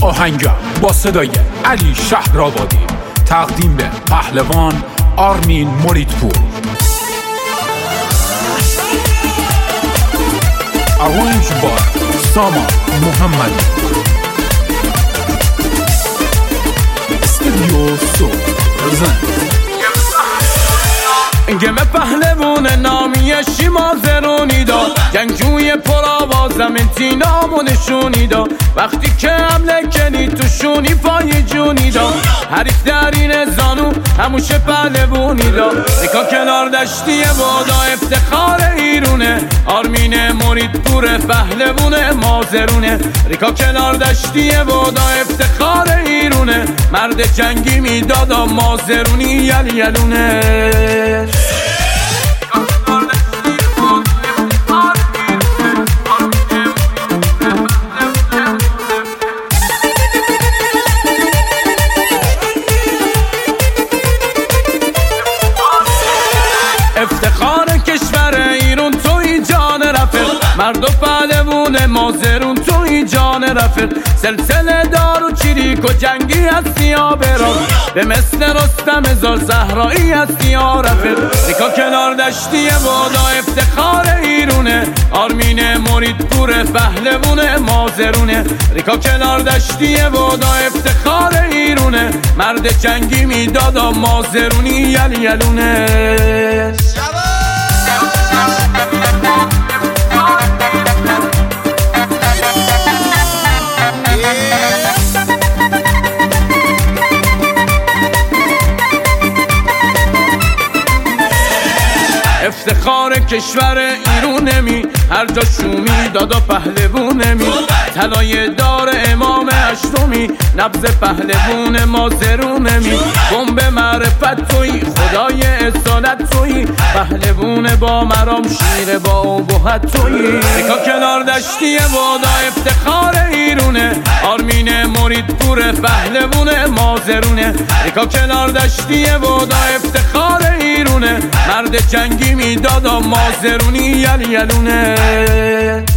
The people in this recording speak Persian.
آهنگر با صدای علی شهرآبادی، تقدیم به پهلوان آرمین مریدپور. آرنج با سامان محمدی. استودیو سو رزن گمه پهلوون نامی شیما زرونی دا، جنگجوی پرآوازم انتینامو نشونی دا. وقتی که حمله کنی تو شونی پای جونی دا، حریف درین زانو هموشه پهلوونی دا. ریکا کنار دشتی بادا افتخار ایرونه، آرمین مریدپور پهلوون مازرونه. ریکا کنار دشتی بادا افتخار ایرونه، مرد جنگی میدادا مازرونی یل یلونه. افتخار کشور ایران توی جان رفیق، مرد و پهلوون مازرون توی جان رفیق. سلسله دار و چریک و جنگی هستی یا برام، به مثل رستم هزار صحرایی هستی یا رفیق. ریکا کنار دشتی بادا افتخار ایرونه، آرمین مریدپور پهلوون مازرونه. ریکا کنار دشتی بادا افتخار ایرونه، مرد جنگی میدادا مازرونی یل یلونه. افتخار کشور ایرونمی، هر جا شومی دادا پهلوونمی. طلای دار امام هشتمی، نبض پهلوون مازرونمی. بمب معرفت توی، خدای اصالت توی، پهلوون با مرام شیر با ابهت توی. ریکا کنار دشتی بادا افتخار ایرونه، آرمین مریدپور پهلوون مازرونه. ریکا کنار دشتی بادا افتخار ایرونه، مرد جنگی میدادا مازرونی یل یلونه.